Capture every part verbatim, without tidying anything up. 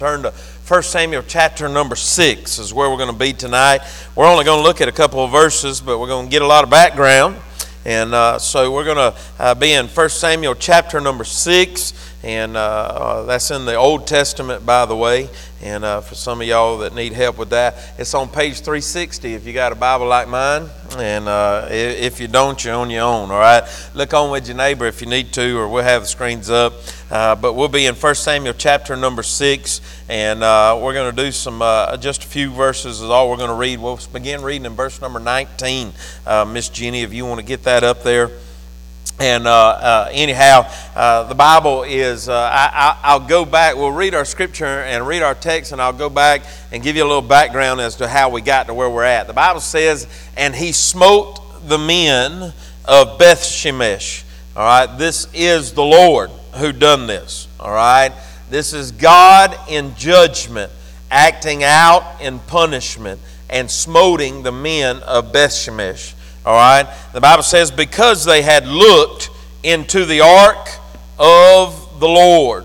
Turn to First Samuel chapter number six is where we're going to be tonight. We're only going to look at a couple of verses, but we're going to get a lot of background. And uh, so we're going to uh, be in First Samuel chapter number six. And uh, uh, that's in the Old Testament, by the way. And uh, for some of y'all that need help with that, it's on page three sixty if you got a Bible like mine. And uh, if you don't, you're on your own, all right? Look on with your neighbor if you need to, or we'll have the screens up. Uh, but we'll be in First Samuel chapter number six, and uh, we're going to do some, uh, just a few verses is all we're going to read. We'll begin reading in verse number nineteen, uh, Miss Jenny, if you want to get that up there. And uh, uh, anyhow, uh, the Bible is, uh, I, I, I'll go back, we'll read our scripture and read our text, and I'll go back and give you a little background as to how we got to where we're at. The Bible says, and he smote the men of Beth Shemesh. All right, this is the Lord who done this. All right, this is God in judgment, acting out in punishment, and smoting the men of Beth Shemesh. All right, the Bible says, because they had looked into the ark of the Lord,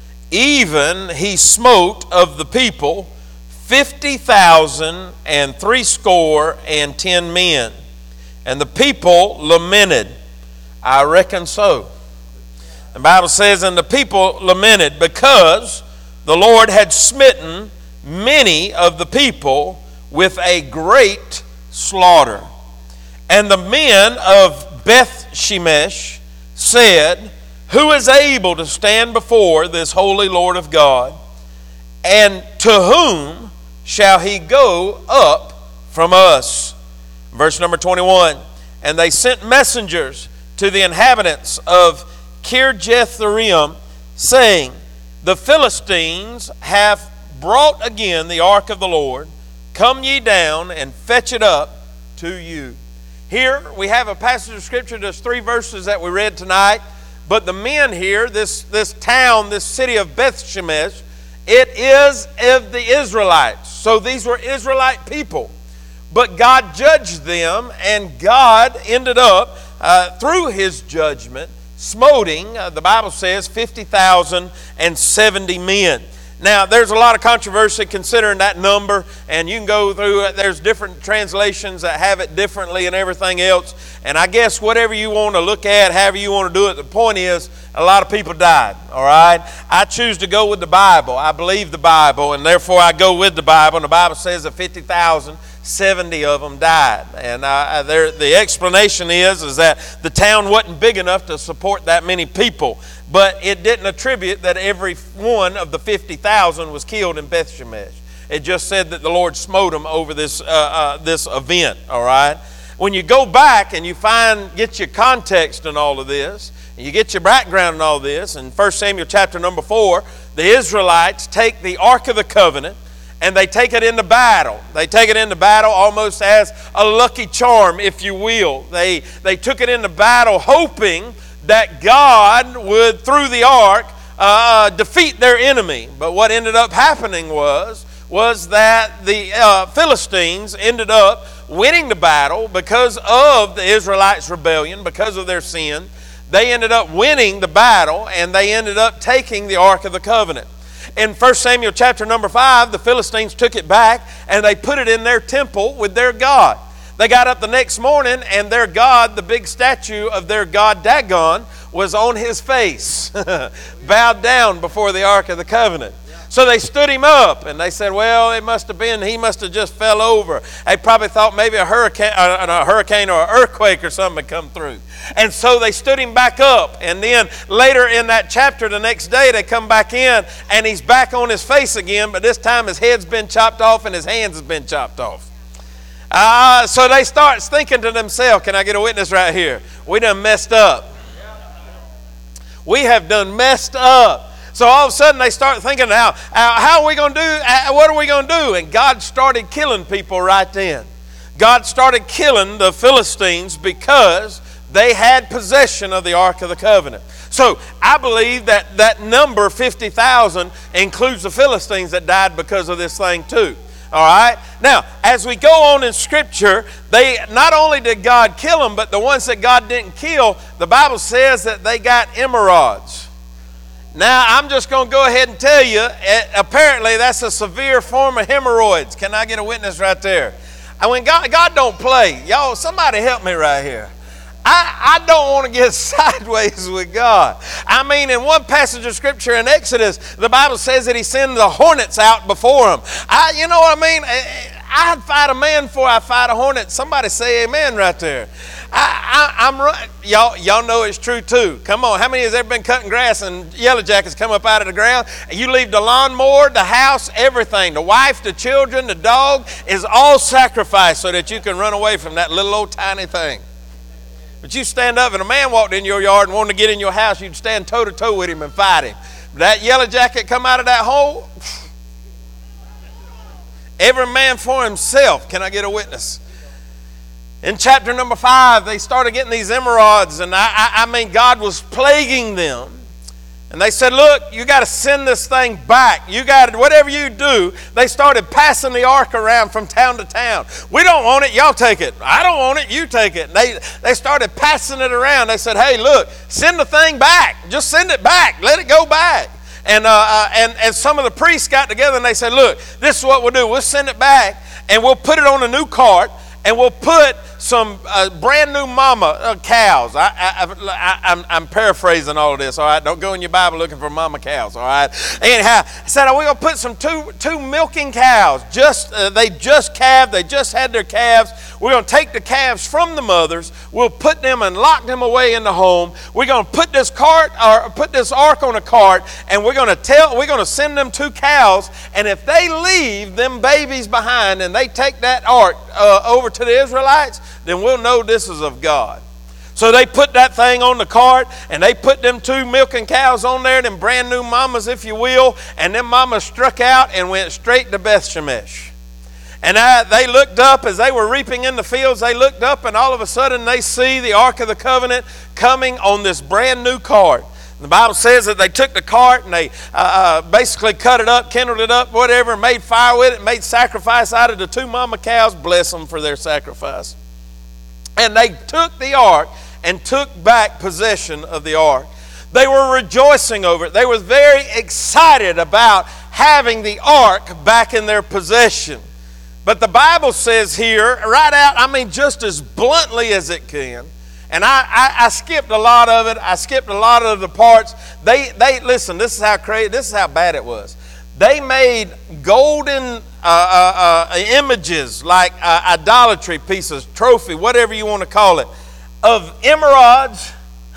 even he smote of the people fifty thousand and threescore and ten men. And the people lamented. I reckon so. The Bible says, and the people lamented because the Lord had smitten many of the people with a great slaughter. And the men of Beth Shemesh said, who is able to stand before this holy Lord of God? And to whom shall he go up from us? Verse number twenty-one, and they sent messengers to the inhabitants of Kirjath-jearim, saying, the Philistines have brought again the ark of the Lord. Come ye down and fetch it up to you. Here we have a passage of scripture, there's three verses that we read tonight, but the men here, this, this town, this city of Beth Shemesh, it is of the Israelites. So these were Israelite people. But God judged them, and God ended up, uh, through his judgment, smoting, uh, the Bible says, fifty thousand and seventy men. Now, there's a lot of controversy considering that number, and you can go through it. There's different translations that have it differently and everything else. And I guess whatever you want to look at, however you want to do it, the point is a lot of people died, all right? I choose to go with the Bible. I believe the Bible, and therefore I go with the Bible. And the Bible says that fifty thousand, seventy of them died. And uh, there, the explanation is, is that the town wasn't big enough to support that many people. But it didn't attribute that every one of the fifty thousand was killed in Beth Shemesh. It just said that the Lord smote them over this uh, uh, this event, all right? When you go back and you find, get your context in all of this, and you get your background in all this, in First Samuel chapter number four, the Israelites take the Ark of the Covenant, and they take it into battle. They take it into battle almost as a lucky charm, if you will. They, they took it into battle hoping that God would, through the ark, uh, defeat their enemy. But what ended up happening was, was that the uh, Philistines ended up winning the battle because of the Israelites' rebellion, because of their sin. They ended up winning the battle, and they ended up taking the Ark of the Covenant. In First Samuel chapter number five, the Philistines took it back, and they put it in their temple with their God. They got up the next morning, and their God, the big statue of their God Dagon, was on his face, bowed down before the Ark of the Covenant. So they stood him up, and they said, well, it must have been, he must have just fell over. They probably thought maybe a hurricane, a hurricane or an earthquake or something had come through. And so they stood him back up. And then later in that chapter, the next day, they come back in, and he's back on his face again, but this time his head's been chopped off and his hands have been chopped off. Uh, so they start thinking to themselves, can I get a witness right here? We done messed up. We have done messed up. So all of a sudden they start thinking, now, how are we going to do, what are we going to do? And God started killing people right then. God started killing the Philistines because they had possession of the Ark of the Covenant. So I believe that that number, fifty thousand, includes the Philistines that died because of this thing too. All right. Now, as we go on in Scripture, they not only did God kill them, but the ones that God didn't kill, the Bible says that they got emerods. Now, I'm just going to go ahead and tell you, apparently that's a severe form of hemorrhoids. Can I get a witness right there? And when God, God don't play. Y'all, somebody help me right here. I, I don't want to get sideways with God. I mean, in one passage of Scripture in Exodus, the Bible says that He sent the hornets out before Him. I, you know what I mean? I'd fight a man before I fight a hornet. Somebody say amen right there. I, I, I'm right. Y'all, y'all know it's true too. Come on, how many has ever been cutting grass and yellow jackets come up out of the ground? You leave the lawnmower, the house, everything. The wife, the children, the dog is all sacrificed so that you can run away from that little old tiny thing. But you stand up and a man walked in your yard and wanted to get in your house, you'd stand toe to toe with him and fight him. But that yellow jacket come out of that hole, every man for himself. Can I get a witness? In chapter number five, they started getting these emerods, and I, I, I mean, God was plaguing them. And they said, look, you got to send this thing back. You got to, whatever you do. They started passing the ark around from town to town. We don't want it, y'all take it. I don't want it, you take it. And they, they started passing it around. They said, hey, look, send the thing back. Just send it back. Let it go back. And, uh, uh, and, and some of the priests got together and they said, look, this is what we'll do. We'll send it back and we'll put it on a new cart and we'll put some uh, brand new mama uh, cows. I, I, I, I'm, I'm paraphrasing all of this, all right? Don't go in your Bible looking for mama cows, all right? Anyhow, I said, we're going to put some two, two milking cows. Just uh, They just calved. They just had their calves. We're going to take the calves from the mothers. We'll put them and lock them away in the home. We're going to put this cart or put this ark on a cart, and we're going to tell, we're going to send them two cows, and if they leave them babies behind and they take that ark uh, over to the Israelites, then we'll know this is of God. So they put that thing on the cart, and they put them two milking cows on there, them brand new mamas, if you will, and them mamas struck out and went straight to Beth Shemesh. And I, they looked up as they were reaping in the fields, they looked up, and all of a sudden they see the Ark of the Covenant coming on this brand new cart. The Bible says that they took the cart and they uh, uh, basically cut it up, kindled it up, whatever, made fire with it, made sacrifice out of the two mama cows. Bless them for their sacrifice. And they took the ark and took back possession of the ark. They were rejoicing over it. They were very excited about having the ark back in their possession. But the Bible says here, right out, I mean just as bluntly as it can, and I, I, I skipped a lot of it. I skipped a lot of the parts. They, they listen, this is how crazy, this is how bad it was. They made golden uh, uh, uh, images, like uh, idolatry pieces, trophy, whatever you want to call it, of emerods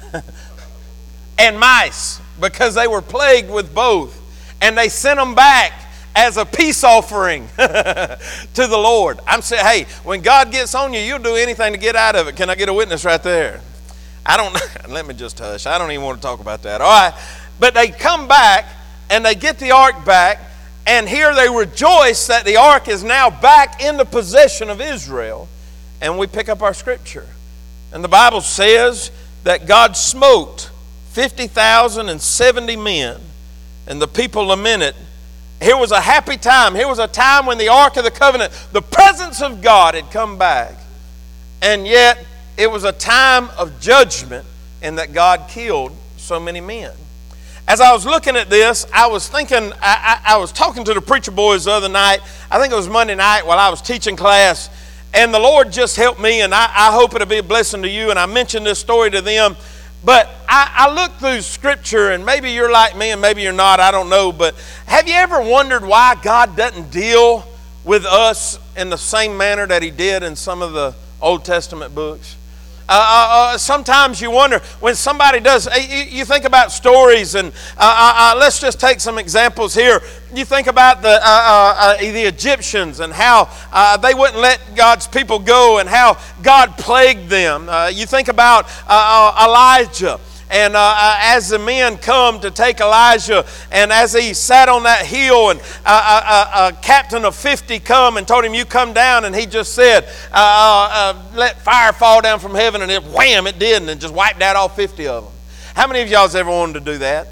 and mice, because they were plagued with both. And they sent them back as a peace offering to the Lord. I'm saying, hey, when God gets on you, you'll do anything to get out of it. Can I get a witness right there? I don't, let me just hush. I don't even want to talk about that. All right. But they come back and they get the ark back, and here they rejoice that the ark is now back in the possession of Israel. And we pick up our scripture. And the Bible says that God smote fifty thousand seventy men, and the people lamented. Here was a happy time. Here was a time when the Ark of the Covenant, the presence of God, had come back. And yet, it was a time of judgment in that God killed so many men. As I was looking at this, I was thinking, I, I, I was talking to the preacher boys the other night. I think it was Monday night while I was teaching class. And the Lord just helped me, and I, I hope it'll be a blessing to you. And I mentioned this story to them. But I, I look through Scripture, and maybe you're like me and maybe you're not, I don't know. But have you ever wondered why God doesn't deal with us in the same manner that He did in some of the Old Testament books? Uh, uh, uh, sometimes you wonder when somebody does, you, you think about stories, and uh, uh, uh, let's just take some examples here. You think about the, uh, uh, uh, the Egyptians and how uh, they wouldn't let God's people go and how God plagued them. Uh, you think about uh, uh, Elijah. And uh, uh, as the men come to take Elijah, and as he sat on that hill, and a uh, uh, uh, captain of fifty come and told him, you come down, and he just said, uh, uh, let fire fall down from heaven, and it wham, it did, and it just wiped out all fifty of them. How many of y'all has ever wanted to do that?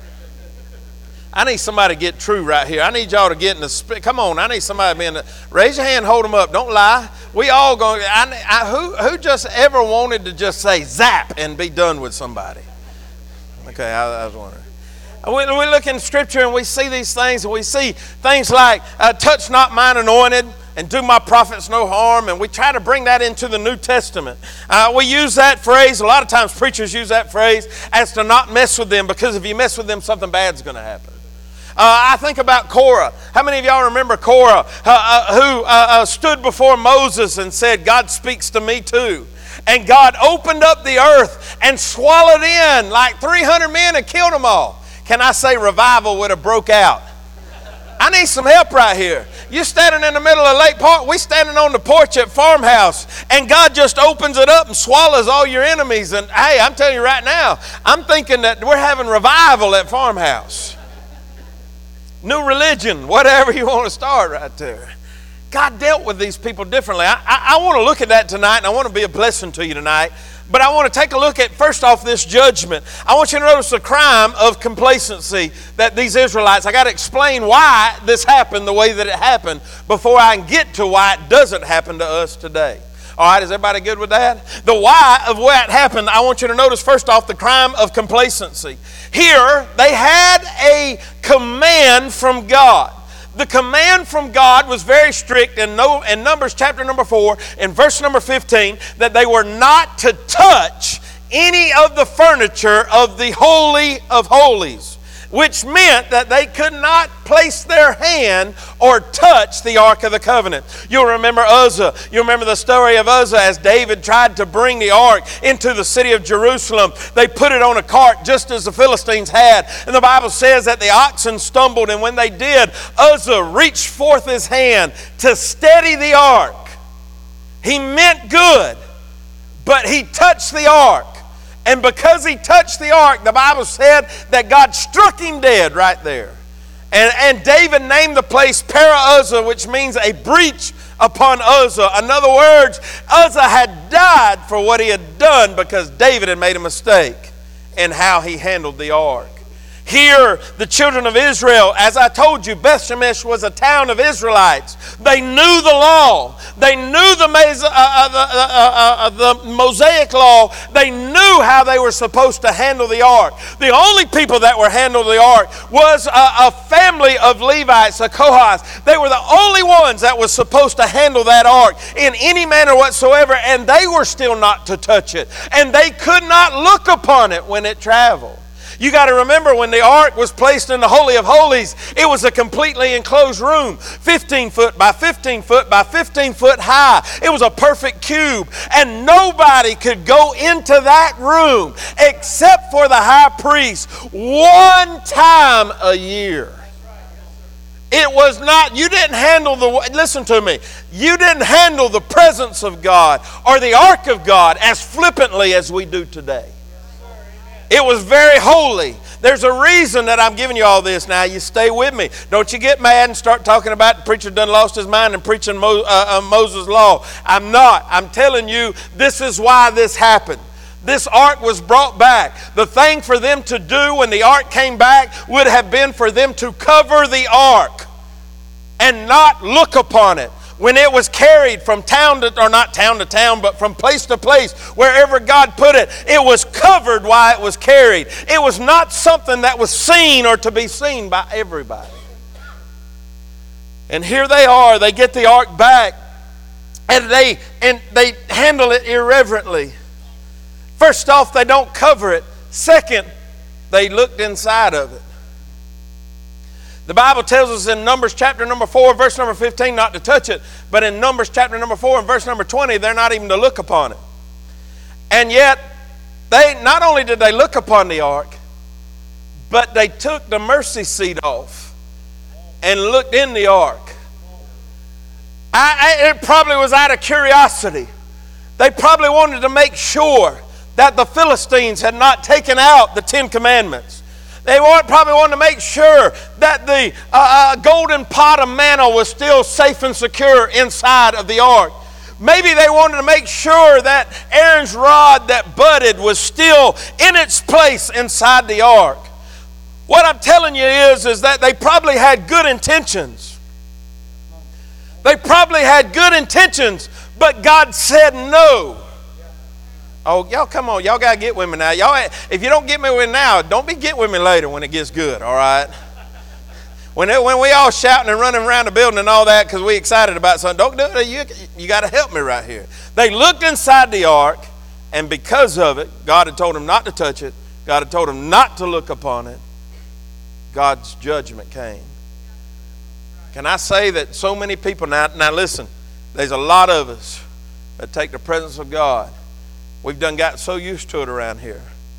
I need somebody to get true right here. I need y'all to get in the spirit. Come on, I need somebody to be in the, raise your hand, hold them up, don't lie. We all going, I, I, who, who just ever wanted to just say zap and be done with somebody? Okay, I, I was wondering. We, we look in Scripture and we see these things, and we see things like, uh, touch not mine anointed, and do my prophets no harm, and we try to bring that into the New Testament. Uh, we use that phrase, a lot of times preachers use that phrase as to not mess with them, because if you mess with them, something bad's going to happen. Uh, I think about Korah. How many of y'all remember Korah, uh, uh, who uh, uh, stood before Moses and said, God speaks to me too? And God opened up the earth and swallowed in like three hundred men and killed them all. Can I say revival would have broke out? I need some help right here. You're standing in the middle of Lake Park. We standing on the porch at Farmhouse, and God just opens it up and swallows all your enemies. And hey, I'm telling you right now, I'm thinking that we're having revival at Farmhouse. New religion, whatever you want to start right there. God dealt with these people differently. I, I, I want to look at that tonight, and I want to be a blessing to you tonight. But I want to take a look at, first off, this judgment. I want you to notice the crime of complacency that these Israelites, I got to explain why this happened the way that it happened before I can get to why it doesn't happen to us today. All right, is everybody good with that? The why of why it happened, I want you to notice, first off, the crime of complacency. Here, they had a command from God. The command from God was very strict in, no, in Numbers chapter number four, in verse number fifteen, that they were not to touch any of the furniture of the Holy of Holies, which meant that they could not place their hand or touch the Ark of the Covenant. You'll remember Uzzah. You remember the story of Uzzah as David tried to bring the Ark into the city of Jerusalem. They put it on a cart just as the Philistines had. And the Bible says that the oxen stumbled, and when they did, Uzzah reached forth his hand to steady the Ark. He meant good, but he touched the Ark. And because he touched the ark, the Bible said that God struck him dead right there. And, and David named the place Para-Uzzah, which means a breach upon Uzzah. In other words, Uzzah had died for what he had done because David had made a mistake in how he handled the ark. Here, the children of Israel, as I told you, Beth Shemesh was a town of Israelites. They knew the law. They knew the, uh, uh, the, uh, uh, the Mosaic law. They knew how they were supposed to handle the ark. The only people that were handling the ark was a, a family of Levites, the Kohaths. They were the only ones that was supposed to handle that ark in any manner whatsoever, and they were still not to touch it. And they could not look upon it when it traveled. You got to remember, when the ark was placed in the Holy of Holies, it was a completely enclosed room, fifteen foot by fifteen foot by fifteen foot high. It was a perfect cube, and nobody could go into that room except for the high priest one time a year. It was not, you didn't handle the, listen to me, you didn't handle the presence of God or the ark of God as flippantly as we do today. It was very holy. There's a reason that I'm giving you all this now. You stay with me. Don't you get mad and start talking about the preacher done lost his mind and preaching Mo, uh, uh, Moses' law. I'm not. I'm telling you, this is why this happened. This ark was brought back. The thing for them to do when the ark came back would have been for them to cover the ark and not look upon it. When it was carried from town to, or not town to town, but from place to place, wherever God put it, it was covered while it was carried. It was not something that was seen or to be seen by everybody. And here they are, they get the ark back, and they and they handle it irreverently. First off, they don't cover it. Second, they looked inside of it. The Bible tells us in Numbers chapter number four, verse number fifteen, not to touch it. But in Numbers chapter number four and verse number twenty, they're not even to look upon it. And yet, they not only did they look upon the ark, but they took the mercy seat off and looked in the ark. I, I, it probably was out of curiosity. They probably wanted to make sure that the Philistines had not taken out the Ten Commandments. They probably wanted to make sure that the uh, uh, golden pot of manna was still safe and secure inside of the ark. Maybe they wanted to make sure that Aaron's rod that budded was still in its place inside the ark. What I'm telling you is, is that they probably had good intentions. They probably had good intentions, but God said no. Oh, y'all come on. Y'all got to get with me now. Y'all, if you don't get me with now, don't be get with me later when it gets good, all right? When, it, when we all shouting and running around the building and all that because we excited about something, don't do it. You, you got to help me right here. They looked inside the ark, and because of it, God had told them not to touch it. God had told them not to look upon it. God's judgment came. Can I say that so many people, now, now listen, there's a lot of us that take the presence of God. We've done got so used to it around here.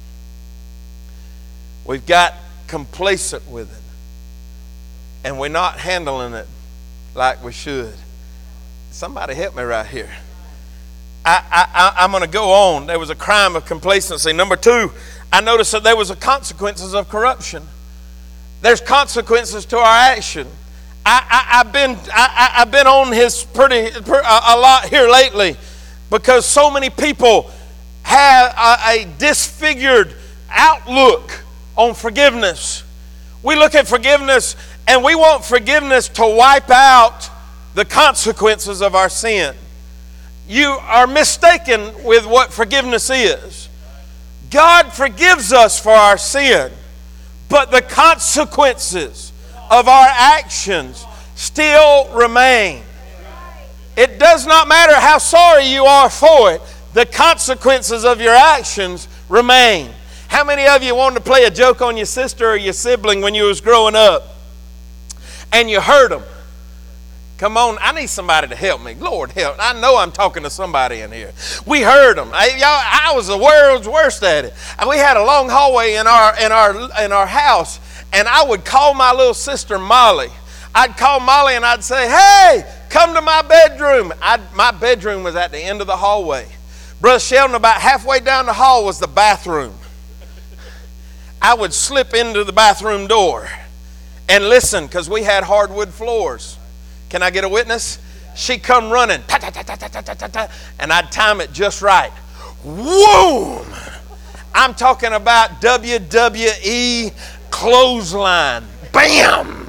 We've got complacent with it. And we're not handling it like we should. Somebody help me right here. I, I, I, I'm going to go on. There was a crime of complacency. Number two, I noticed that there was a consequences of corruption. There's consequences to our action. I, I, I've been I, I've been on his pretty a, a lot here lately because so many people have a, a disfigured outlook on forgiveness. We look at forgiveness and we want forgiveness to wipe out the consequences of our sin. You are mistaken with what forgiveness is. God forgives us for our sin, but the consequences of our actions still remain. It does not matter how sorry you are for it, the consequences of your actions remain. How many of you wanted to play a joke on your sister or your sibling when you was growing up and you hurt them? Come on, I need somebody to help me. Lord help. I know I'm talking to somebody in here. We heard them. I, y'all, I was the world's worst at it. We had a long hallway in our in our in our house, and I would call my little sister Molly. I'd call Molly and I'd say, "Hey, come to my bedroom." I'd, my bedroom was at the end of the hallway. Brother Sheldon, about halfway down the hall was the bathroom. I would slip into the bathroom door and listen because we had hardwood floors. Can I get a witness? She'd come running, ta, ta, ta, ta, ta, ta, ta, ta, and I'd time it just right. Whoom! I'm talking about W W E clothesline. Bam!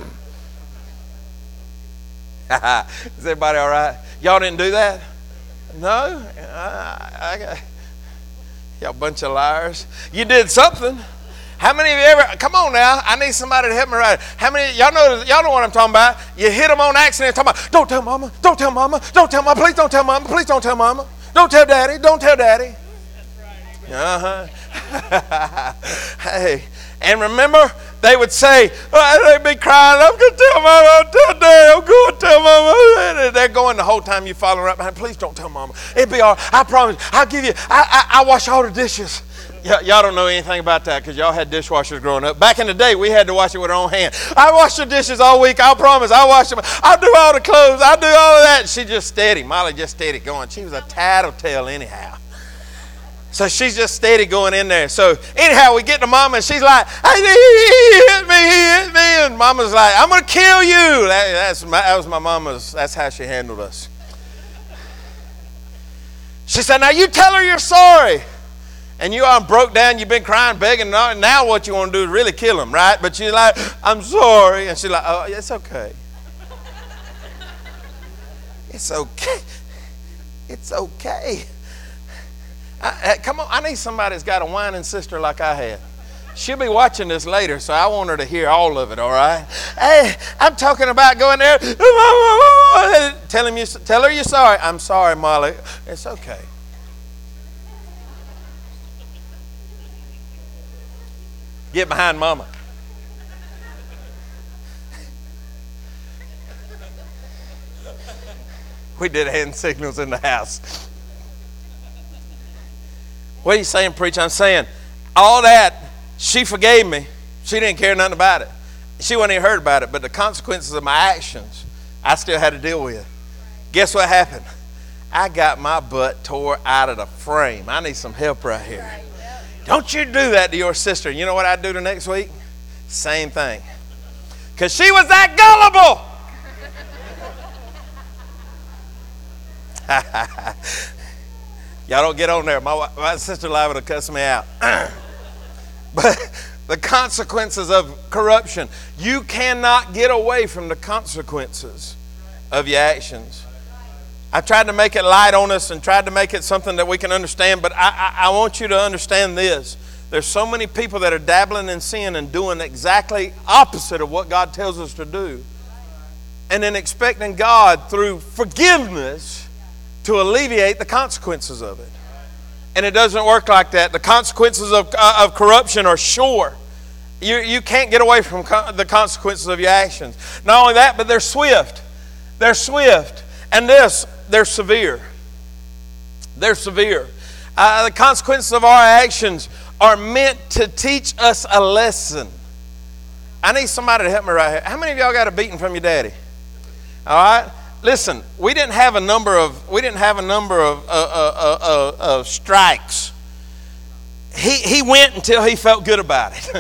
Is everybody all right? Y'all didn't do that? No? I, I got, y'all bunch of liars. You did something. How many of you ever, come on now, I need somebody to help me right. How many, y'all know y'all know what I'm talking about. You hit them on accident, talking about, don't tell mama, don't tell mama, don't tell mama, please don't tell mama, please don't tell mama. Don't tell daddy, don't tell daddy. Uh-huh. Hey, and remember, they would say, oh, they'd be crying, I'm going to tell mama, I'm tell daddy, I'm going to tell mama. And they're going the whole time you following right behind, please don't tell mama. It'll be all right, I promise, I'll give you, I, I, I wash all the dishes. Y- y'all don't know anything about that because y'all had dishwashers growing up. Back in the day, we had to wash it with our own hand. I wash the dishes all week. I promise. I wash them. I'll do all the clothes. I'll do all of that. She just steady. Molly just steady going. She was a tattletale anyhow. So she's just steady going in there. So anyhow, we get to Mama and she's like, hey, he hit me, he hit me. And Mama's like, I'm going to kill you. That, that's my, that was my mama's, that's how she handled us. She said, now you tell her you're sorry. And you all broke down, you've been crying, begging, and now what you want to do is really kill him, right? But you're like, I'm sorry. And she's like, oh, it's okay. It's okay. It's okay. I, I, come on, I need somebody that's got a whining sister like I had. She'll be watching this later, so I want her to hear all of it, all right? Hey, I'm talking about going there, tell, him you, tell her you're sorry. I'm sorry, Molly. It's okay. Get behind mama. We did hand signals in the house. What are you saying, preacher? I'm saying all that, she forgave me. She didn't care nothing about it. She wasn't even heard about it, but the consequences of my actions, I still had to deal with. Guess what happened? I got my butt tore out of the frame. I need some help right here. Don't you do that to your sister. You know what I'd do the next week? Same thing. Because she was that gullible. Y'all don't get on there. My, my sister liable to cuss me out. But the consequences of corruption. You cannot get away from the consequences of your actions. I've tried to make it light on us and tried to make it something that we can understand, but I, I, I want you to understand this. There's so many people that are dabbling in sin and doing exactly opposite of what God tells us to do. And then expecting God through forgiveness to alleviate the consequences of it. And it doesn't work like that. The consequences of, uh, of corruption are sure. You, you can't get away from co- the consequences of your actions. Not only that, but they're swift. They're swift. And this, they're severe. They're severe. Uh, the consequences of our actions are meant to teach us a lesson. I need somebody to help me right here. How many of y'all got a beating from your daddy? All right? Listen, we didn't have a number of we didn't have a number of, uh, uh, uh, uh, of strikes. He he went until he felt good about it.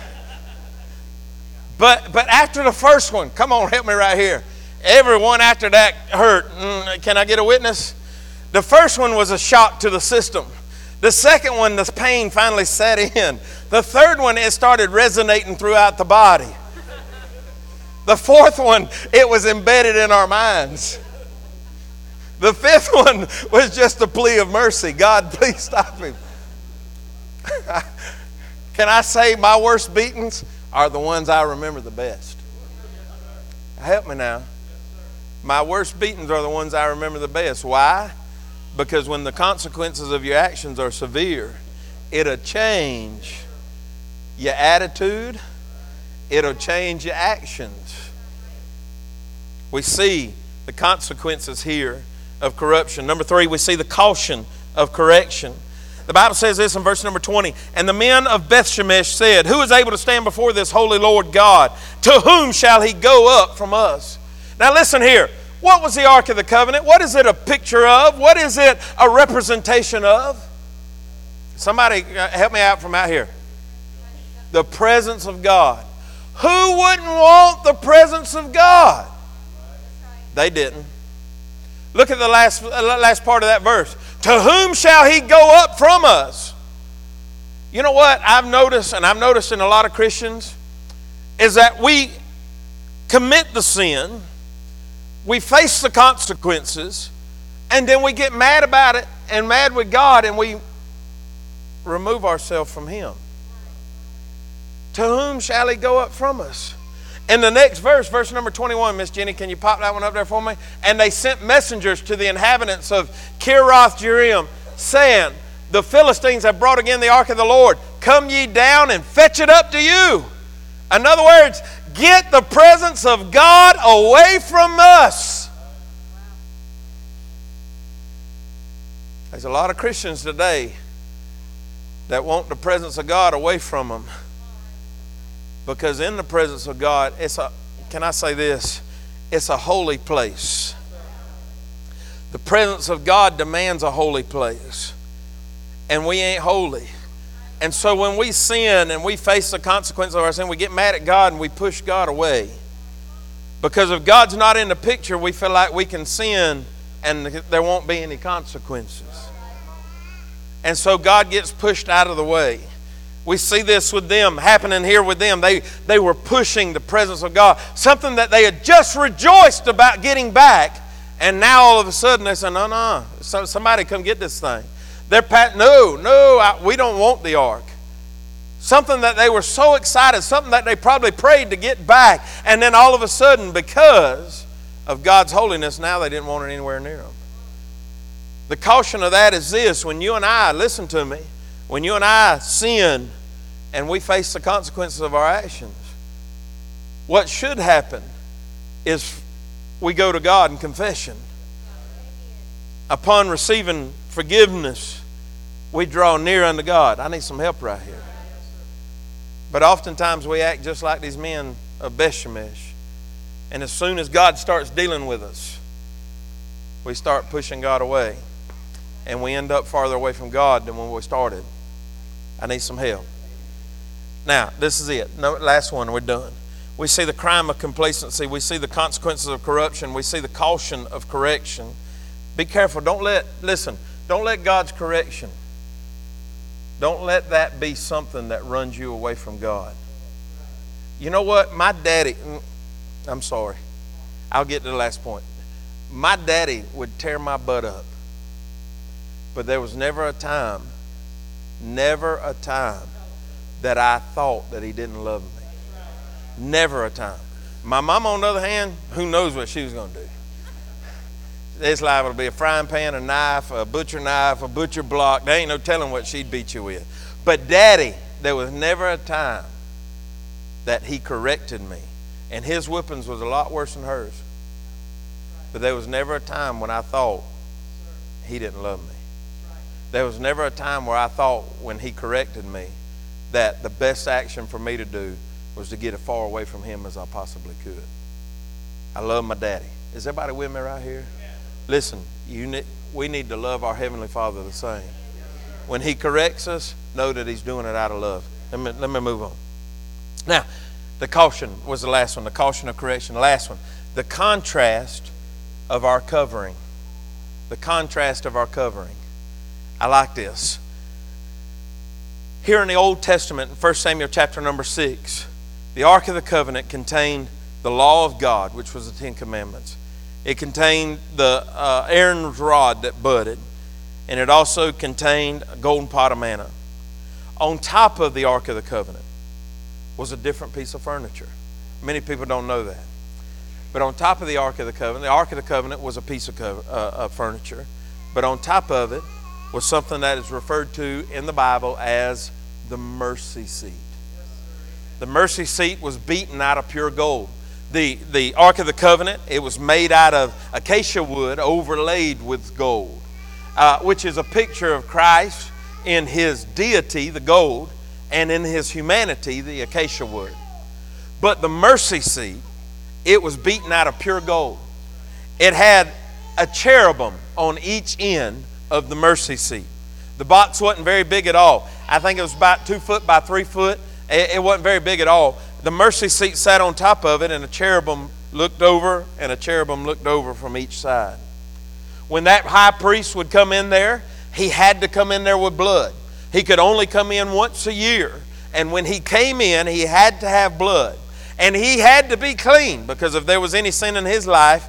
but but after the first one, come on, help me right here. Everyone after that hurt. Mm, can I get a witness? The first one was a shock to the system. The second one, the pain finally set in. The third one, it started resonating throughout the body. The fourth one, it was embedded in our minds. The fifth one was just a plea of mercy. God, please stop him. Can I say my worst beatings are the ones I remember the best? Help me now. My worst beatings are the ones I remember the best. Why? Because when the consequences of your actions are severe, it'll change your attitude. It'll change your actions. We see the consequences here of corruption. Number three, we see the caution of correction. The Bible says this in verse number twenty. And the men of Bethshemesh said, who is able to stand before this holy Lord God? To whom shall he go up from us? Now listen here. What was the Ark of the Covenant? What is it a picture of? What is it a representation of? Somebody help me out from out here. The presence of God. Who wouldn't want the presence of God? They didn't. Look at the last, last part of that verse. To whom shall he go up from us? You know what I've noticed, and I've noticed in a lot of Christians, is that we commit the sin, we face the consequences, and then we get mad about it and mad with God, and we remove ourselves from him. To whom shall he go up from us? In the next verse, verse number twenty-one, Miss Jenny, can you pop that one up there for me? And they sent messengers to the inhabitants of Kiriath Jearim, saying, the Philistines have brought again the ark of the Lord. Come ye down and fetch it up to you. In other words, get the presence of God away from us. There's a lot of Christians today that want the presence of God away from them. Because in the presence of God, it's a, can I say this? It's a holy place. The presence of God demands a holy place. And we ain't holy. And so when we sin and we face the consequences of our sin, we get mad at God and we push God away. Because if God's not in the picture, we feel like we can sin and there won't be any consequences. And so God gets pushed out of the way. We see this with them, happening here with them. They, they were pushing the presence of God. Something that they had just rejoiced about getting back. And now all of a sudden they say, no, no, so somebody come get this thing. They're pat, no, no, I, we don't want the ark. Something that they were so excited, something that they probably prayed to get back. And then all of a sudden, because of God's holiness, now they didn't want it anywhere near them. The caution of that is this: when you and I, listen to me, when you and I sin and we face the consequences of our actions, what should happen is we go to God in confession. Upon receiving forgiveness, we draw near unto God. I need some help right here. But oftentimes we act just like these men of Bethshemesh. And as soon as God starts dealing with us, we start pushing God away. And we end up farther away from God than when we started. I need some help. Now, this is it. No, last one, we're done. We see the crime of complacency. We see the consequences of corruption. We see the caution of correction. Be careful. Don't let, listen, don't let God's correction, don't let that be something that runs you away from God. You know what? My daddy, I'm sorry. I'll get to the last point. my daddy would tear my butt up. But there was never a time, never a time that I thought that he didn't love me. Never a time. My mom, on the other hand, who knows what she was going to do. It's liable to be a frying pan, a knife, a butcher knife, a butcher block. There ain't no telling what she'd beat you with. But Daddy, there was never a time that he corrected me. And his whippings was a lot worse than hers. But there was never a time when I thought he didn't love me. There was never a time where I thought when he corrected me that the best action for me to do was to get as far away from him as I possibly could. I love my daddy. Is everybody with me right here? Listen, you need, we need to love our Heavenly Father the same. When he corrects us, know that he's doing it out of love. Let me, let me move on. Now, the caution was the last one, the caution of correction. The last one, the contrast of our covering. The contrast of our covering. I like this. Here in the Old Testament, in First Samuel chapter number six, the Ark of the Covenant contained the law of God, which was the Ten Commandments. It contained the uh, Aaron's rod that budded, and it also contained a golden pot of manna. On top of the Ark of the Covenant was a different piece of furniture. Many people don't know that. But on top of the Ark of the Covenant, the Ark of the Covenant was a piece of, co- uh, of furniture. But on top of it was something that is referred to in the Bible as the mercy seat. The mercy seat was beaten out of pure gold. The, the Ark of the Covenant, it was made out of acacia wood overlaid with gold, uh, which is a picture of Christ in his deity, the gold, and in his humanity, the acacia wood. But the mercy seat, it was beaten out of pure gold. It had a cherubim on each end of the mercy seat. The box wasn't very big at all. I think it was about two foot by three foot. It, it wasn't very big at all. The mercy seat sat on top of it, and a cherubim looked over, and a cherubim looked over from each side. When that high priest would come in there, he had to come in there with blood. He could only come in once a year. And when he came in, he had to have blood. And he had to be clean, because if there was any sin in his life,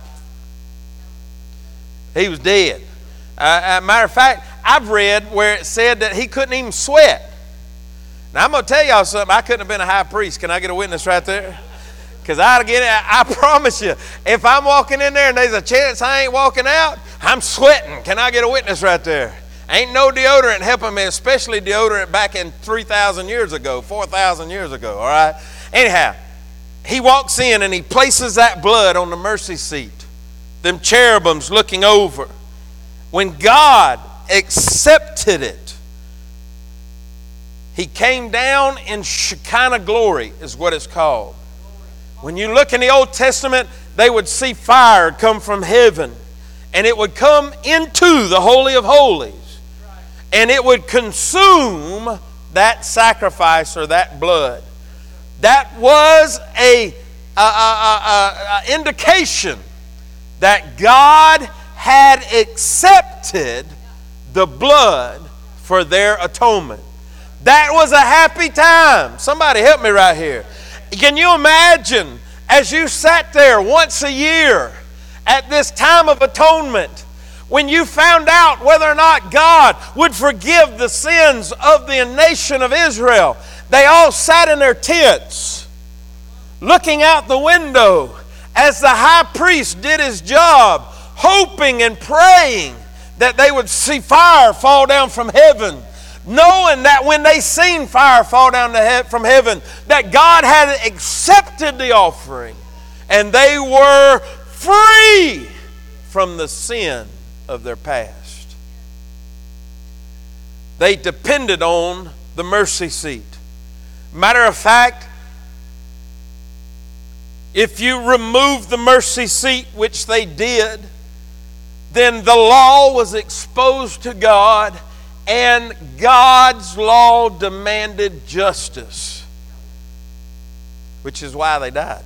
he was dead. Uh, as a matter of fact, I've read where it said that he couldn't even sweat. Now, I'm going to tell y'all something. I couldn't have been a high priest. Can I get a witness right there? Because I'd get it. I promise you, if I'm walking in there and there's a chance I ain't walking out, I'm sweating. Can I get a witness right there? Ain't no deodorant helping me, especially deodorant back in three thousand years ago, four thousand years ago, all right? Anyhow, he walks in and he places that blood on the mercy seat. Them cherubims looking over. When God accepted it, he came down in Shekinah glory, is what it's called. When you look in the Old Testament, they would see fire come from heaven, and it would come into the Holy of Holies, and it would consume that sacrifice or that blood. That was a, a, a, a, a indication that God had accepted the blood for their atonement. That was a happy time. Somebody help me right here. Can you imagine as you sat there once a year at this time of atonement, when you found out whether or not God would forgive the sins of the nation of Israel? They all sat in their tents looking out the window as the high priest did his job, hoping and praying that they would see fire fall down from heaven, knowing that when they seen fire fall down from heaven, that God had accepted the offering and they were free from the sin of their past. They depended on the mercy seat. Matter of fact, if you remove the mercy seat, which they did, then the law was exposed to God, and God's law demanded justice, which is why they died.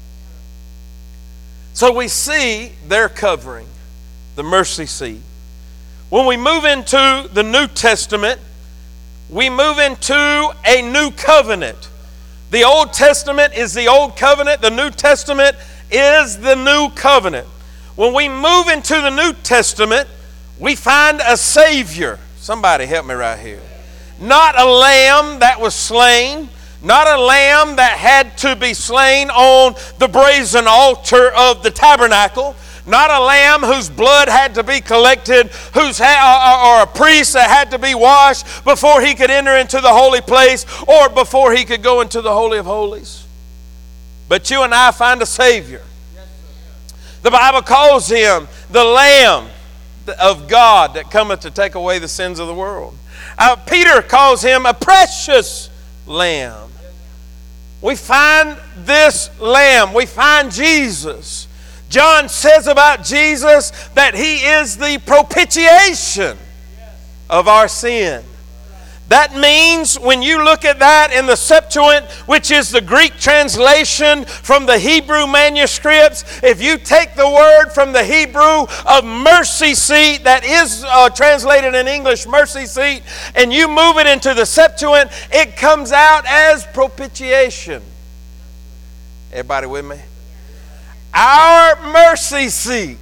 So we see their covering, the mercy seat. When we move into the New Testament, we move into a new covenant. The Old Testament is the Old Covenant. The New Testament is the New Covenant. when we move into the New Testament, we find a Savior. Somebody help me right here. Not a lamb that was slain, not a lamb that had to be slain on the brazen altar of the tabernacle, not a lamb whose blood had to be collected, whose ha- or a priest that had to be washed before he could enter into the holy place or before he could go into the Holy of Holies. But you and I find a Savior. The Bible calls him the Lamb of God that cometh to take away the sins of the world. Uh, Peter calls him a precious Lamb. We find this Lamb. We find Jesus. John says about Jesus that he is the propitiation of our sin. That means when you look at that in the Septuagint, which is the Greek translation from the Hebrew manuscripts, if you take the word from the Hebrew of mercy seat, that is uh, translated in English mercy seat, and you move it into the Septuagint, it comes out as propitiation. Everybody with me? Our mercy seat.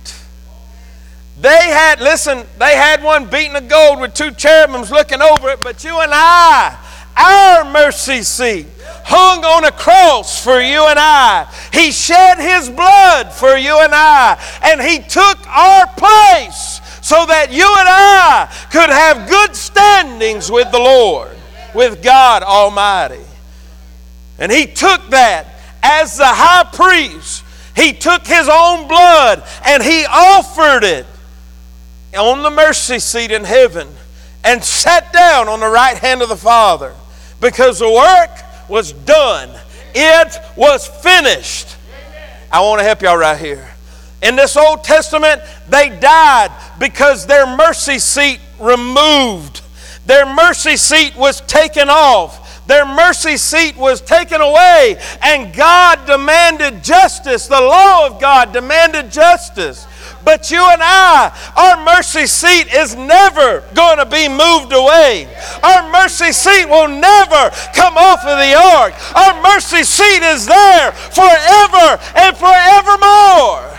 They had, listen, they had one beaten of gold with two cherubims looking over it, but you and I, our mercy seat, hung on a cross for you and I. He shed his blood for you and I, and he took our place so that you and I could have good standings with the Lord, with God Almighty. And he took that as the high priest. He took his own blood and he offered it on the mercy seat in heaven and sat down on the right hand of the Father because the work was done. It was finished. I want to help y'all right here. In this Old Testament, they died because their mercy seat removed. Their mercy seat was taken off. Their mercy seat was taken away, and God demanded justice. The law of God demanded justice. But you and I, our mercy seat is never going to be moved away. Our mercy seat will never come off of the ark. Our mercy seat is there forever and forevermore.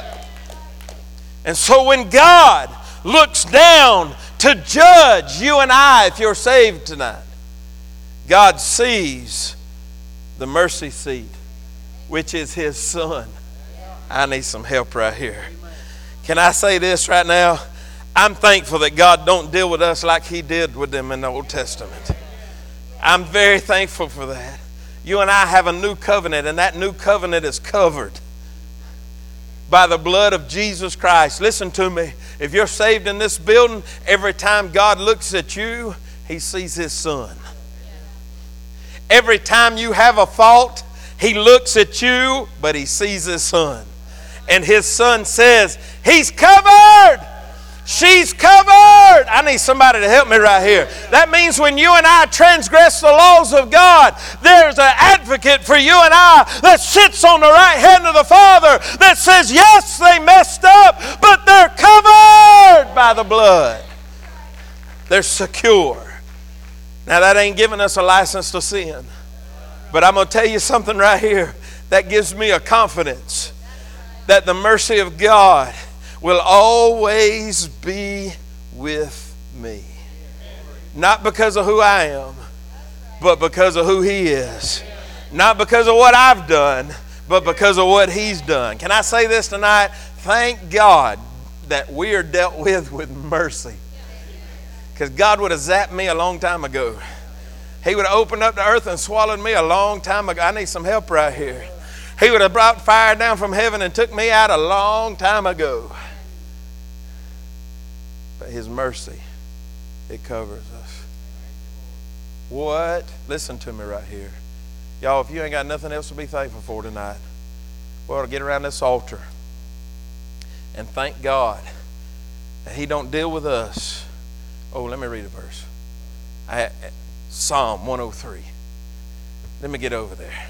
And so when God looks down to judge you and I, if you're saved tonight, God sees the mercy seat, which is his Son. I need some help right here. Can I say this right now? I'm thankful that God don't deal with us like he did with them in the Old Testament. I'm very thankful for that. You and I have a new covenant, and that new covenant is covered by the blood of Jesus Christ. Listen to me. If you're saved in this building, every time God looks at you, he sees his Son. Every time you have a fault, he looks at you, but he sees his Son. And his Son says, he's covered. She's covered. I need somebody to help me right here. That means when you and I transgress the laws of God, there's an advocate for you and I that sits on the right hand of the Father that says, yes, they messed up, but they're covered by the blood. They're secure. Now, that ain't giving us a license to sin. But I'm going to tell you something right here that gives me a confidence that the mercy of God will always be with me. Not because of who I am, but because of who he is. Not because of what I've done, but because of what he's done. Can I say this tonight? Thank God that we are dealt with with mercy. Because God would have zapped me a long time ago. He would have opened up the earth and swallowed me a long time ago. I need some help right here. He would have brought fire down from heaven and took me out a long time ago. But his mercy, it covers us. What? Listen to me right here. Y'all, if you ain't got nothing else to be thankful for tonight, we ought to get around this altar and thank God that he don't deal with us. Oh, let me read a verse. I, Psalm one oh three. Let me get over there.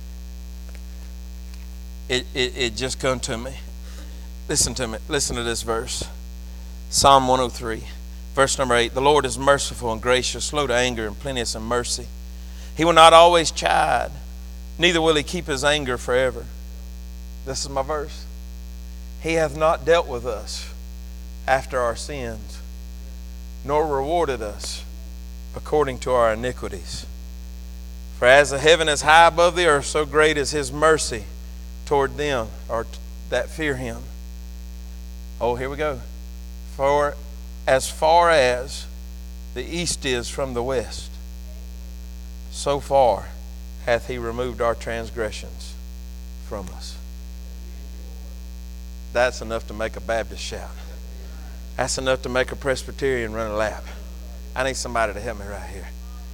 It, it, it just come to me. Listen to me. Listen to this verse. Psalm one oh three, verse number eight. The Lord is merciful and gracious, slow to anger and plenteous in mercy. He will not always chide, neither will he keep his anger forever. This is my verse. He hath not dealt with us after our sins, nor rewarded us according to our iniquities. For as the heaven is high above the earth, so great is His mercy toward them or that fear Him. Oh, here we go. For as far as the east is from the west, so far hath He removed our transgressions from us. That's enough to make a Baptist shout. That's enough to make a Presbyterian run a lap. I need somebody to help me right here.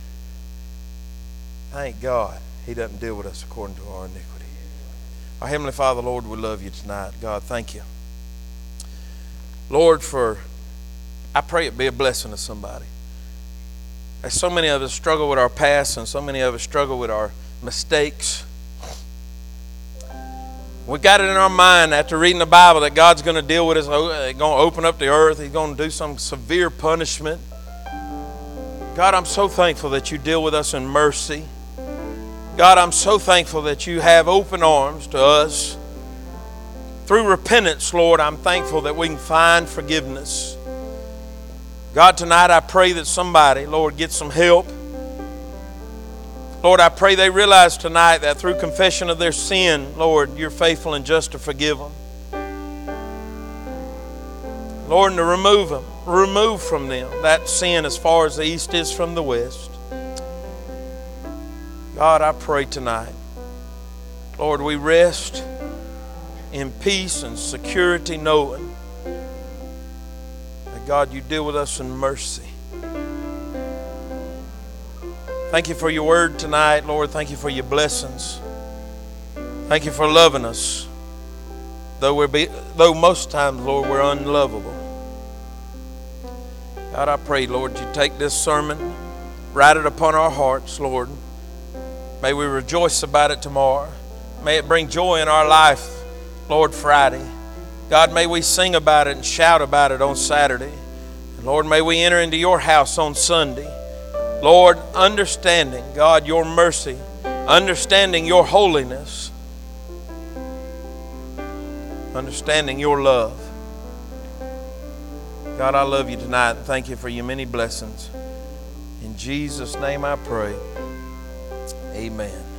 Thank God He doesn't deal with us according to our iniquity. Our Heavenly Father, Lord, we love You tonight. God, thank You. Lord, for I pray it be a blessing to somebody. There's so many of us struggle with our past, and so many of us struggle with our mistakes. We got it in our mind after reading the Bible that God's going to deal with us. He's going to open up the earth. He's going to do some severe punishment. God, I'm so thankful that You deal with us in mercy. God, I'm so thankful that You have open arms to us. Through repentance, Lord, I'm thankful that we can find forgiveness. God, tonight I pray that somebody, Lord, gets some help. Lord, I pray they realize tonight that through confession of their sin, Lord, You're faithful and just to forgive them. Lord, and to remove them, remove from them that sin as far as the east is from the west. God, I pray tonight, Lord, we rest in peace and security knowing that, God, You deal with us in mercy. Thank You for Your word tonight, Lord. Thank You for Your blessings. Thank You for loving us. Though we're be, though most times, Lord, we're unlovable. God, I pray, Lord, You take this sermon, write it upon our hearts, Lord. May we rejoice about it tomorrow. May it bring joy in our life, Lord, Friday. God, may we sing about it and shout about it on Saturday. And Lord, may we enter into Your house on Sunday. Lord, understanding, God, Your mercy, understanding Your holiness, understanding Your love. God, I love You tonight and thank You for Your many blessings. In Jesus' name I pray. Amen.